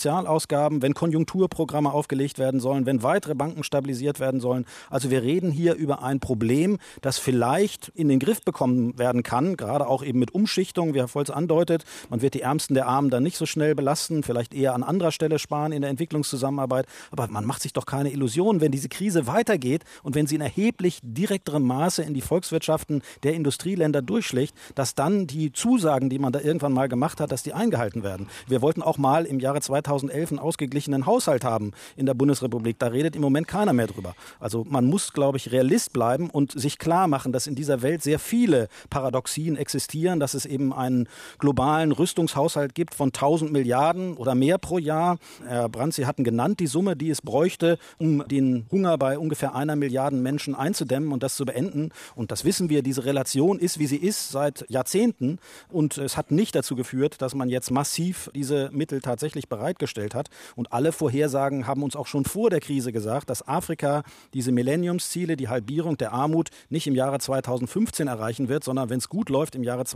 Rüstungsausgaben, wenn Konjunkturprogramme aufgelegt werden sollen, wenn weitere Banken stabilisiert werden sollen. Also wir reden hier über ein Problem, das vielleicht in den Griff bekommen werden kann, gerade auch eben mit Umschichtung, wie Herr Volz andeutet. Man wird die Ärmsten der Armen dann nicht so schnell belasten, vielleicht eher an anderer Stelle sparen in der Entwicklungszusammenarbeit. Aber man macht sich doch keine Illusionen, wenn diese Krise weitergeht und wenn sie in erheblich direkterem Maße in die Volkswirtschaften der Industrieländer durchschlägt, dass dann die Zusagen, die man da irgendwann mal gemacht hat, dass die eingehalten werden. Wir wollten auch mal im Jahre 2011 einen ausgeglichenen Haushalt haben in der Bundesrepublik. Da redet im Moment keiner mehr drüber. Also man muss, glaube ich, Realist bleiben und sich klar machen, dass in dieser Welt sehr viele Paradoxien existieren, dass es eben einen globalen Rüstungshaushalt gibt von 1000 Milliarden oder mehr pro Jahr. Herr Brandt, Sie hatten genannt die Summe, die es bräuchte, um den Hunger bei ungefähr 1 Milliarde Menschen einzudämmen und das zu beenden. Und das wissen wir, diese Relation ist, wie sie ist, seit Jahrzehnten. Und es hat nicht dazu geführt, dass man jetzt massiv diese Mittel tatsächlich bereitgestellt hat. Und alle Vorhersagen haben uns auch schon vor der Krise gesagt, dass Afrika diese Millenniumsziele, die Halbierung der Armut, nicht im Jahre 2015 erreichen wird, sondern wenn es gut läuft, im Jahre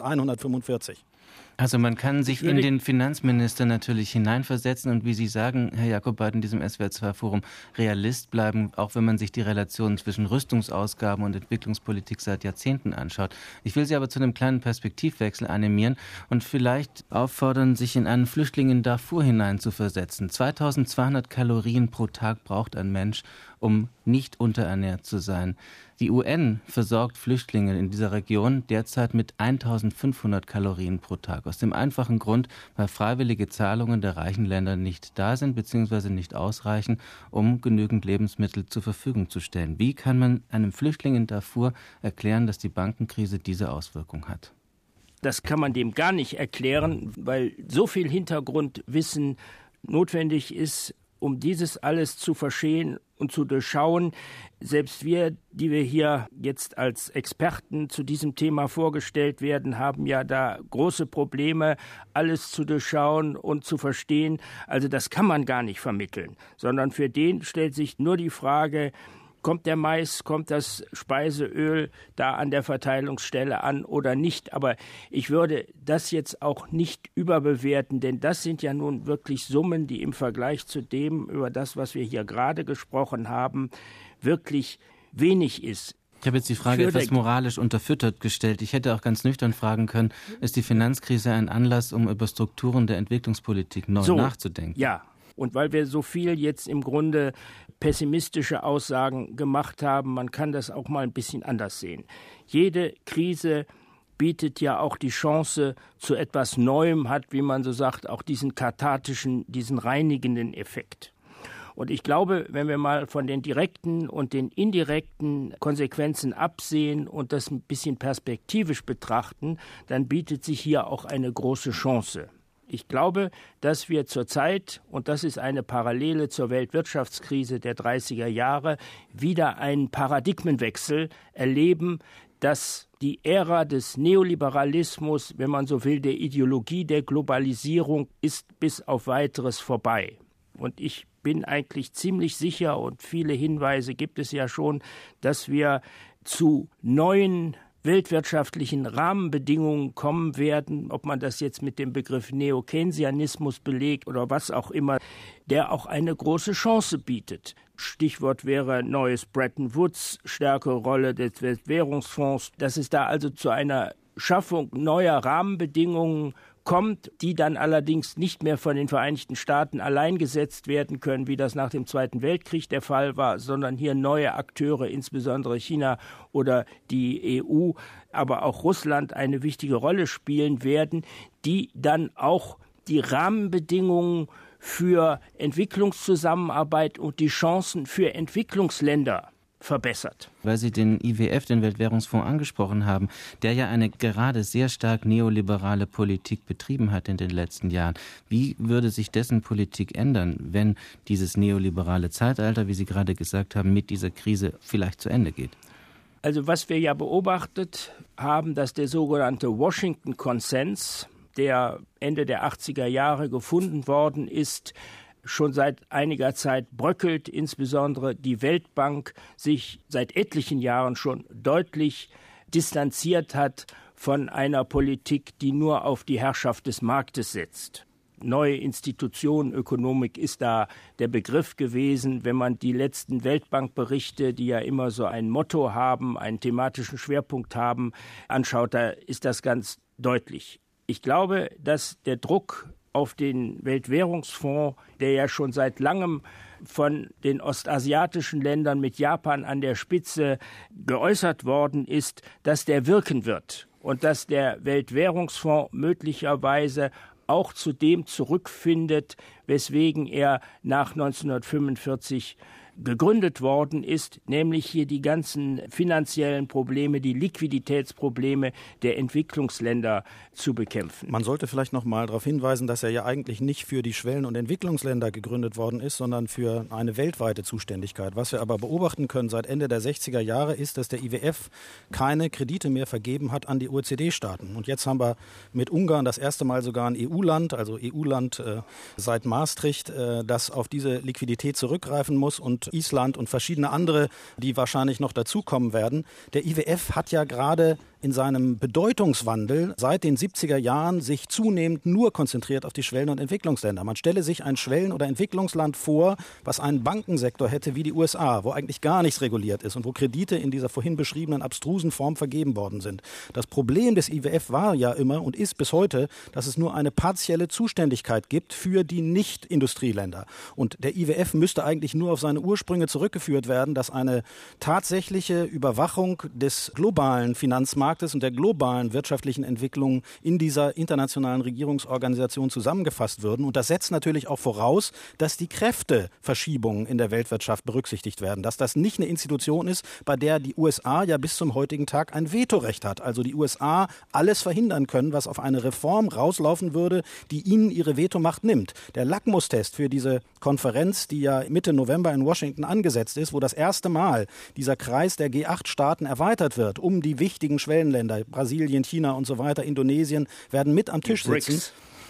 2145. Also man kann sich in den Finanzminister natürlich hineinversetzen und wie Sie sagen, Herr Jakobait, in diesem SWR2-Forum Realist bleiben, auch wenn man sich die Relation zwischen Rüstungsausgaben und Entwicklungspolitik seit Jahrzehnten anschaut. Ich will Sie aber zu einem kleinen Perspektivwechsel animieren und vielleicht auffordern, sich in einen Flüchtling in Darfur hineinzuversetzen. 2200 Kalorien pro Tag braucht ein Mensch, um nicht unterernährt zu sein. Die UN versorgt Flüchtlinge in dieser Region derzeit mit 1500 Kalorien pro Tag. Aus dem einfachen Grund, weil freiwillige Zahlungen der reichen Länder nicht da sind bzw. nicht ausreichen, um genügend Lebensmittel zur Verfügung zu stellen. Wie kann man einem Flüchtling in Darfur erklären, dass die Bankenkrise diese Auswirkung hat? Das kann man dem gar nicht erklären, weil so viel Hintergrundwissen notwendig ist, um dieses alles zu verstehen und zu durchschauen. Selbst wir, die wir hier jetzt als Experten zu diesem Thema vorgestellt werden, haben ja da große Probleme, alles zu durchschauen und zu verstehen. Also das kann man gar nicht vermitteln, sondern für den stellt sich nur die Frage, kommt der Mais, kommt das Speiseöl da an der Verteilungsstelle an oder nicht? Aber ich würde das jetzt auch nicht überbewerten, denn das sind ja nun wirklich Summen, die im Vergleich zu dem, über das, was wir hier gerade gesprochen haben, wirklich wenig ist. Ich habe jetzt die Frage etwas moralisch unterfüttert gestellt. Ich hätte auch ganz nüchtern fragen können, ist die Finanzkrise ein Anlass, um über Strukturen der Entwicklungspolitik neu nachzudenken? Ja. Und weil wir so viel jetzt im Grunde pessimistische Aussagen gemacht haben, man kann das auch mal ein bisschen anders sehen. Jede Krise bietet ja auch die Chance zu etwas Neuem, hat, wie man so sagt, auch diesen kathartischen, diesen reinigenden Effekt. Und ich glaube, wenn wir mal von den direkten und den indirekten Konsequenzen absehen und das ein bisschen perspektivisch betrachten, dann bietet sich hier auch eine große Chance. Ich glaube, dass wir zurzeit, und das ist eine Parallele zur Weltwirtschaftskrise der 30er Jahre, wieder einen Paradigmenwechsel erleben, dass die Ära des Neoliberalismus, wenn man so will, der Ideologie der Globalisierung ist bis auf Weiteres vorbei. Und ich bin eigentlich ziemlich sicher, und viele Hinweise gibt es ja schon, dass wir zu neuen weltwirtschaftlichen Rahmenbedingungen kommen werden, ob man das jetzt mit dem Begriff Neo-Keynesianismus belegt oder was auch immer, der auch eine große Chance bietet. Stichwort wäre neues Bretton Woods, stärkere Rolle des Weltwährungsfonds, dass es da also zu einer Schaffung neuer Rahmenbedingungen kommt, die dann allerdings nicht mehr von den Vereinigten Staaten allein gesetzt werden können, wie das nach dem Zweiten Weltkrieg der Fall war, sondern hier neue Akteure, insbesondere China oder die EU, aber auch Russland eine wichtige Rolle spielen werden, die dann auch die Rahmenbedingungen für Entwicklungszusammenarbeit und die Chancen für Entwicklungsländer verbessert. Weil Sie den IWF, den Weltwährungsfonds, angesprochen haben, der ja eine gerade sehr stark neoliberale Politik betrieben hat in den letzten Jahren. Wie würde sich dessen Politik ändern, wenn dieses neoliberale Zeitalter, wie Sie gerade gesagt haben, mit dieser Krise vielleicht zu Ende geht? Also was wir ja beobachtet haben, dass der sogenannte Washington-Konsens, der Ende der 80er Jahre gefunden worden ist, schon seit einiger Zeit bröckelt, insbesondere die Weltbank sich seit etlichen Jahren schon deutlich distanziert hat von einer Politik, die nur auf die Herrschaft des Marktes setzt. neue Institutionenökonomik ist da der Begriff gewesen. Wenn man die letzten Weltbankberichte, die ja immer so ein Motto haben, einen thematischen Schwerpunkt haben, anschaut, da ist das ganz deutlich. Ich glaube, dass der Druck auf den Weltwährungsfonds, der ja schon seit langem von den ostasiatischen Ländern mit Japan an der Spitze geäußert worden ist, dass der wirken wird und dass der Weltwährungsfonds möglicherweise auch zu dem zurückfindet, weswegen er nach 1945 gegründet worden ist, nämlich hier die ganzen finanziellen Probleme, die Liquiditätsprobleme der Entwicklungsländer zu bekämpfen. Man sollte vielleicht noch mal darauf hinweisen, dass er ja eigentlich nicht für die Schwellen- und Entwicklungsländer gegründet worden ist, sondern für eine weltweite Zuständigkeit. Was wir aber beobachten können seit Ende der 60er Jahre ist, dass der IWF keine Kredite mehr vergeben hat an die OECD-Staaten. Und jetzt haben wir mit Ungarn das erste Mal sogar ein EU-Land, also EU-Land seit Maastricht, das auf diese Liquidität zurückgreifen muss, und Island und verschiedene andere, die wahrscheinlich noch dazukommen werden. Der IWF hat ja gerade in seinem Bedeutungswandel seit den 70er Jahren sich zunehmend nur konzentriert auf die Schwellen- und Entwicklungsländer. Man stelle sich ein Schwellen- oder Entwicklungsland vor, was einen Bankensektor hätte wie die USA, wo eigentlich gar nichts reguliert ist und wo Kredite in dieser vorhin beschriebenen abstrusen Form vergeben worden sind. Das Problem des IWF war ja immer und ist bis heute, dass es nur eine partielle Zuständigkeit gibt für die Nicht-Industrieländer. Und der IWF müsste eigentlich nur auf seine Ursprünge zurückgeführt werden, dass eine tatsächliche Überwachung des globalen Finanzmarktes und der globalen wirtschaftlichen Entwicklung in dieser internationalen Regierungsorganisation zusammengefasst würden. Und das setzt natürlich auch voraus, dass die Kräfteverschiebungen in der Weltwirtschaft berücksichtigt werden. Dass das nicht eine Institution ist, bei der die USA ja bis zum heutigen Tag ein Vetorecht hat. Also die USA alles verhindern können, was auf eine Reform rauslaufen würde, die ihnen ihre Vetomacht nimmt. Der Lackmustest für diese Konferenz, die ja Mitte November in Washington angesetzt ist, wo das erste Mal dieser Kreis der G8-Staaten erweitert wird, um die wichtigen Schwellenländer, Brasilien, China und so weiter, Indonesien, werden mit am Tisch sitzen.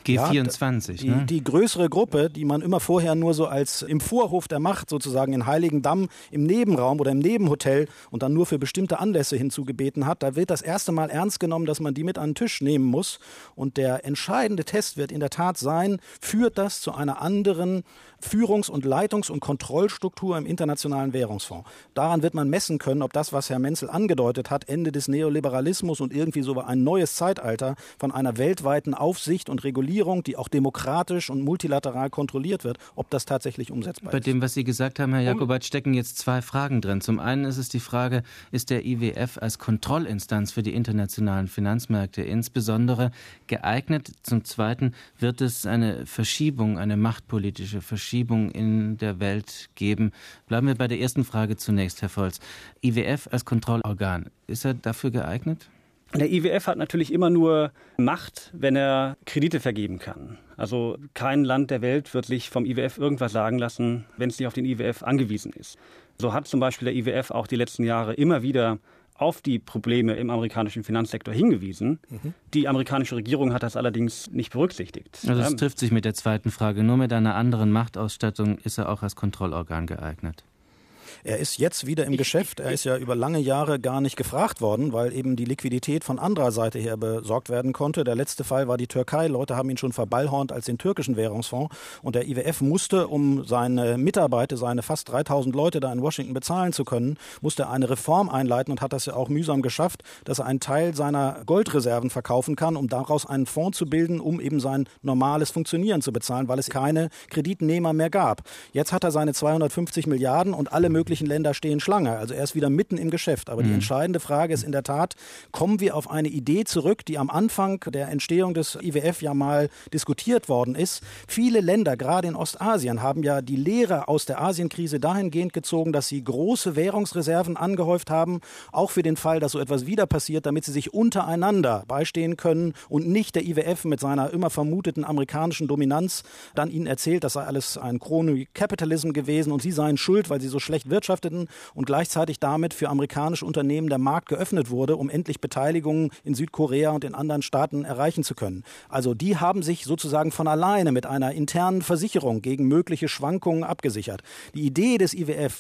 G24, ja, die größere Gruppe, die man immer vorher nur so als im Vorhof der Macht sozusagen in Heiligendamm im Nebenraum oder im Nebenhotel und dann nur für bestimmte Anlässe hinzugebeten hat, da wird das erste Mal ernst genommen, dass man die mit an den Tisch nehmen muss. Und der entscheidende Test wird in der Tat sein, führt das zu einer anderen Führungs- und Leitungs- und Kontrollstruktur im Internationalen Währungsfonds. Daran wird man messen können, ob das, was Herr Menzel angedeutet hat, Ende des Neoliberalismus und irgendwie so ein neues Zeitalter von einer weltweiten Aufsicht und Regulierung, die auch demokratisch und multilateral kontrolliert wird, ob das tatsächlich umsetzbar ist. Bei dem, was Sie gesagt haben, Herr Jakobait, stecken jetzt zwei Fragen drin. Zum einen ist es die Frage, ist der IWF als Kontrollinstanz für die internationalen Finanzmärkte insbesondere geeignet? Zum zweiten, wird es eine Verschiebung, eine machtpolitische Verschiebung in der Welt geben? Bleiben wir bei der ersten Frage zunächst, Herr Volz. IWF als Kontrollorgan, ist er dafür geeignet? Der IWF hat natürlich immer nur Macht, wenn er Kredite vergeben kann. Also kein Land der Welt wird sich vom IWF irgendwas sagen lassen, wenn es nicht auf den IWF angewiesen ist. So hat zum Beispiel der IWF auch die letzten Jahre immer wieder auf die Probleme im amerikanischen Finanzsektor hingewiesen. Die amerikanische Regierung hat das allerdings nicht berücksichtigt. Also das trifft sich mit der zweiten Frage. Nur mit einer anderen Machtausstattung ist er auch als Kontrollorgan geeignet. Er ist jetzt wieder im Geschäft. Er ist ja über lange Jahre gar nicht gefragt worden, weil eben die Liquidität von anderer Seite her besorgt werden konnte. Der letzte Fall war die Türkei. Leute haben ihn schon verballhornt als den türkischen Währungsfonds. Und der IWF musste, um seine Mitarbeiter, seine fast 3000 Leute da in Washington bezahlen zu können, musste er eine Reform einleiten und hat das ja auch mühsam geschafft, dass er einen Teil seiner Goldreserven verkaufen kann, um daraus einen Fonds zu bilden, um eben sein normales Funktionieren zu bezahlen, weil es keine Kreditnehmer mehr gab. Jetzt hat er seine 250 Milliarden und alle möglichen Länder stehen Schlange. Also er ist wieder mitten im Geschäft. Aber die entscheidende Frage ist in der Tat, kommen wir auf eine Idee zurück, die am Anfang der Entstehung des IWF ja mal diskutiert worden ist. Viele Länder, gerade in Ostasien, haben ja die Lehre aus der Asienkrise dahingehend gezogen, dass sie große Währungsreserven angehäuft haben, auch für den Fall, dass so etwas wieder passiert, damit sie sich untereinander beistehen können und nicht der IWF mit seiner immer vermuteten amerikanischen Dominanz dann ihnen erzählt, das sei alles ein Crony Capitalism gewesen und sie seien schuld, weil sie so schlecht erwirtschafteten und gleichzeitig damit für amerikanische Unternehmen der Markt geöffnet wurde, um endlich Beteiligungen in Südkorea und in anderen Staaten erreichen zu können. Also die haben sich sozusagen von alleine mit einer internen Versicherung gegen mögliche Schwankungen abgesichert. Die Idee des IWF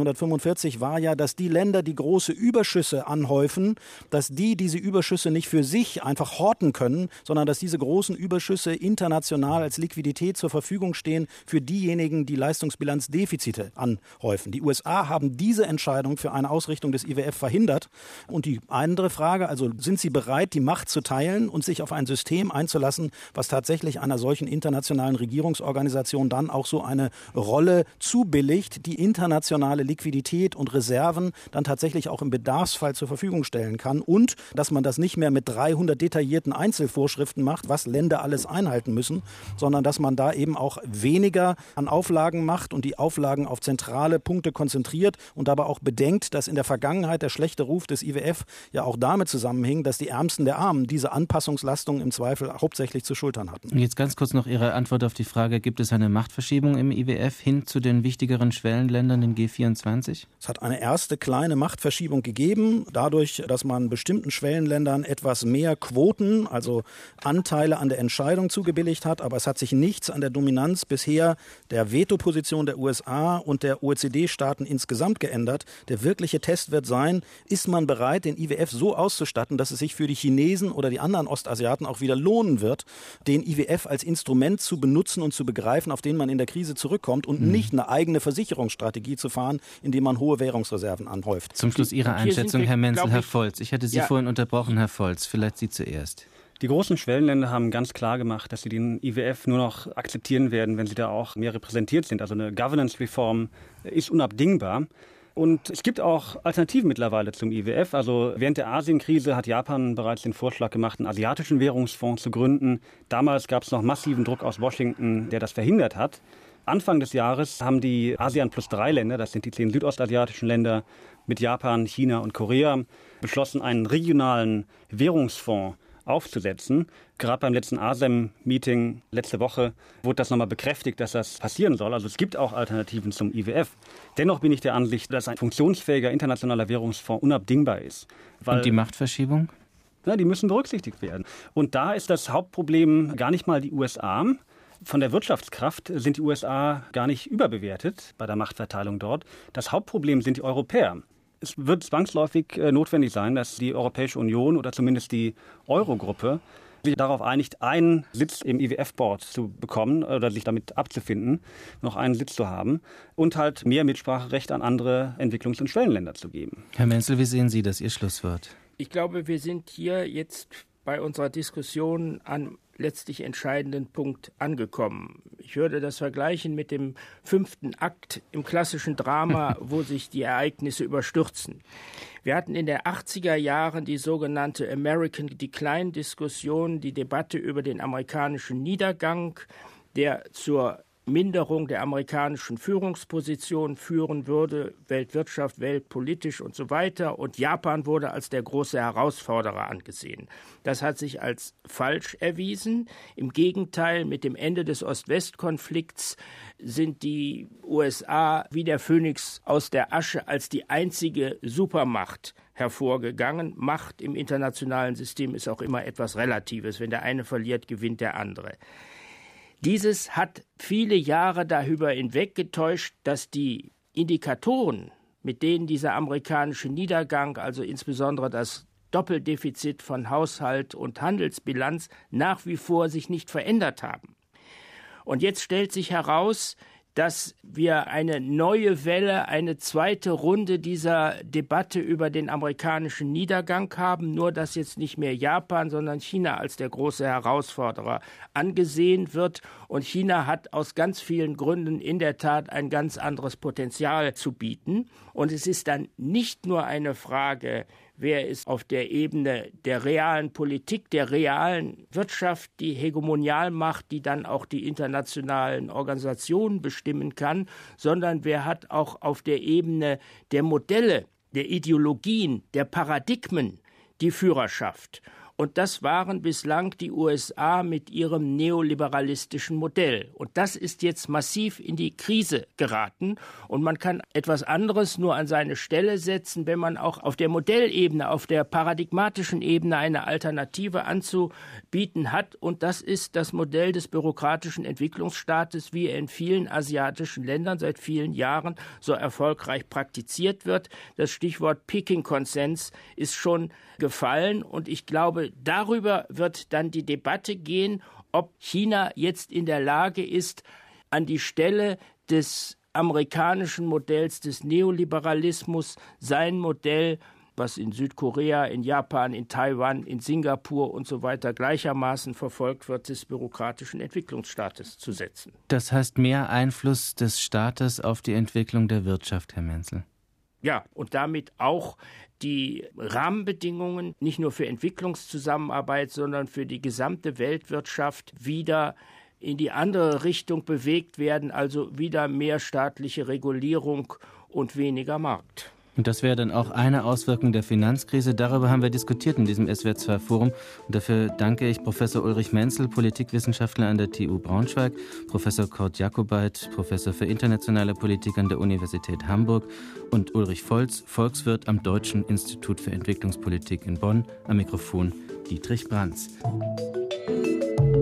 1945 war ja, dass die Länder, die große Überschüsse anhäufen, dass die diese Überschüsse nicht für sich einfach horten können, sondern dass diese großen Überschüsse international als Liquidität zur Verfügung stehen für diejenigen, die Leistungsbilanzdefizite anhäufen. Die USA haben diese Entscheidung für eine Ausrichtung des IWF verhindert. Und die andere Frage, also sind sie bereit, die Macht zu teilen und sich auf ein System einzulassen, was tatsächlich einer solchen internationalen Regierungsorganisation dann auch so eine Rolle zubilligt, die internationale Liquidität und Reserven dann tatsächlich auch im Bedarfsfall zur Verfügung stellen kann und dass man das nicht mehr mit 300 detaillierten Einzelvorschriften macht, was Länder alles einhalten müssen, sondern dass man da eben auch weniger an Auflagen macht und die Auflagen auf zentrale Punkte konzentriert und dabei auch bedenkt, dass in der Vergangenheit der schlechte Ruf des IWF ja auch damit zusammenhing, dass die Ärmsten der Armen diese Anpassungslastung im Zweifel hauptsächlich zu schultern hatten. Und jetzt ganz kurz noch Ihre Antwort auf die Frage, gibt es eine Machtverschiebung im IWF hin zu den wichtigeren Schwellenländern, den G24? Es hat eine erste kleine Machtverschiebung gegeben, dadurch, dass man bestimmten Schwellenländern etwas mehr Quoten, also Anteile an der Entscheidung zugebilligt hat, aber es hat sich nichts an der Dominanz bisher der Vetoposition der USA und der OECD-Staaten insgesamt geändert. Der wirkliche Test wird sein, ist man bereit, den IWF so auszustatten, dass es sich für die Chinesen oder die anderen Ostasiaten auch wieder lohnen wird, den IWF als Instrument zu benutzen und zu begreifen, auf den man in der Krise zurückkommt und nicht eine eigene Versicherungsstrategie zu fahren, indem man hohe Währungsreserven anhäuft. Zum Schluss Ihre Einschätzung, Herr Menzel, Herr Volz. Ich hatte Sie vorhin unterbrochen, Herr Volz. Vielleicht Sie zuerst. Die großen Schwellenländer haben ganz klar gemacht, dass sie den IWF nur noch akzeptieren werden, wenn sie da auch mehr repräsentiert sind. Also eine Governance-Reform ist unabdingbar. Und es gibt auch Alternativen mittlerweile zum IWF. Also während der Asienkrise hat Japan bereits den Vorschlag gemacht, einen asiatischen Währungsfonds zu gründen. Damals gab es noch massiven Druck aus Washington, der das verhindert hat. Anfang des Jahres haben die ASEAN+3-Länder, das sind die 10 südostasiatischen Länder mit Japan, China und Korea, beschlossen, einen regionalen Währungsfonds aufzusetzen. Gerade beim letzten ASEM-Meeting letzte Woche wurde das nochmal bekräftigt, dass das passieren soll. Also es gibt auch Alternativen zum IWF. Dennoch bin ich der Ansicht, dass ein funktionsfähiger internationaler Währungsfonds unabdingbar ist. Und die Machtverschiebung? Die müssen berücksichtigt werden. Und da ist das Hauptproblem gar nicht mal die USA. Von der Wirtschaftskraft sind die USA gar nicht überbewertet bei der Machtverteilung dort. Das Hauptproblem sind die Europäer. Es wird zwangsläufig notwendig sein, dass die Europäische Union oder zumindest die Eurogruppe sich darauf einigt, einen Sitz im IWF-Board zu bekommen oder sich damit abzufinden, noch einen Sitz zu haben und halt mehr Mitspracherecht an andere Entwicklungs- und Schwellenländer zu geben. Herr Menzel, wie sehen Sie das, Ihr Schlusswort? Ich glaube, wir sind hier jetzt bei unserer Diskussion an letztlich entscheidenden Punkt angekommen. Ich würde das vergleichen mit dem 5. Akt im klassischen Drama, wo sich die Ereignisse überstürzen. Wir hatten in den 80er Jahren die sogenannte American Decline-Diskussion, die Debatte über den amerikanischen Niedergang, der zur Minderung der amerikanischen Führungsposition führen würde, Weltwirtschaft, weltpolitisch und so weiter. Und Japan wurde als der große Herausforderer angesehen. Das hat sich als falsch erwiesen. Im Gegenteil, mit dem Ende des Ost-West-Konflikts sind die USA wie der Phönix aus der Asche als die einzige Supermacht hervorgegangen. Macht im internationalen System ist auch immer etwas Relatives. Wenn der eine verliert, gewinnt der andere. Dieses hat viele Jahre darüber hinweggetäuscht, dass die Indikatoren, mit denen dieser amerikanische Niedergang, also insbesondere das Doppeldefizit von Haushalt und Handelsbilanz, nach wie vor sich nicht verändert haben. Und jetzt stellt sich heraus, dass wir eine neue Welle, eine zweite Runde dieser Debatte über den amerikanischen Niedergang haben, nur dass jetzt nicht mehr Japan, sondern China als der große Herausforderer angesehen wird. Und China hat aus ganz vielen Gründen in der Tat ein ganz anderes Potenzial zu bieten. Und es ist dann nicht nur eine Frage, wer ist auf der Ebene der realen Politik, der realen Wirtschaft die Hegemonialmacht, die dann auch die internationalen Organisationen bestimmen kann, sondern wer hat auch auf der Ebene der Modelle, der Ideologien, der Paradigmen die Führerschaft. Und das waren bislang die USA mit ihrem neoliberalistischen Modell. Und das ist jetzt massiv in die Krise geraten. Und man kann etwas anderes nur an seine Stelle setzen, wenn man auch auf der Modellebene, auf der paradigmatischen Ebene eine Alternative anzubieten hat. Und das ist das Modell des bürokratischen Entwicklungsstaates, wie er in vielen asiatischen Ländern seit vielen Jahren so erfolgreich praktiziert wird. Das Stichwort Peking-Konsens ist schon gefallen. Und ich glaube, darüber wird dann die Debatte gehen, ob China jetzt in der Lage ist, an die Stelle des amerikanischen Modells des Neoliberalismus sein Modell, was in Südkorea, in Japan, in Taiwan, in Singapur und so weiter gleichermaßen verfolgt wird, des bürokratischen Entwicklungsstaates zu setzen. Das heißt mehr Einfluss des Staates auf die Entwicklung der Wirtschaft, Herr Menzel. Ja, und damit auch die Rahmenbedingungen nicht nur für Entwicklungszusammenarbeit, sondern für die gesamte Weltwirtschaft wieder in die andere Richtung bewegt werden, also wieder mehr staatliche Regulierung und weniger Markt. Und das wäre dann auch eine Auswirkung der Finanzkrise. Darüber haben wir diskutiert in diesem SWR2-Forum. Und dafür danke ich Professor Ulrich Menzel, Politikwissenschaftler an der TU Braunschweig, Professor Kurt Jakobait, Professor für internationale Politik an der Universität Hamburg und Ulrich Volz, Volkswirt am Deutschen Institut für Entwicklungspolitik in Bonn. Am Mikrofon Dietrich Brandtz.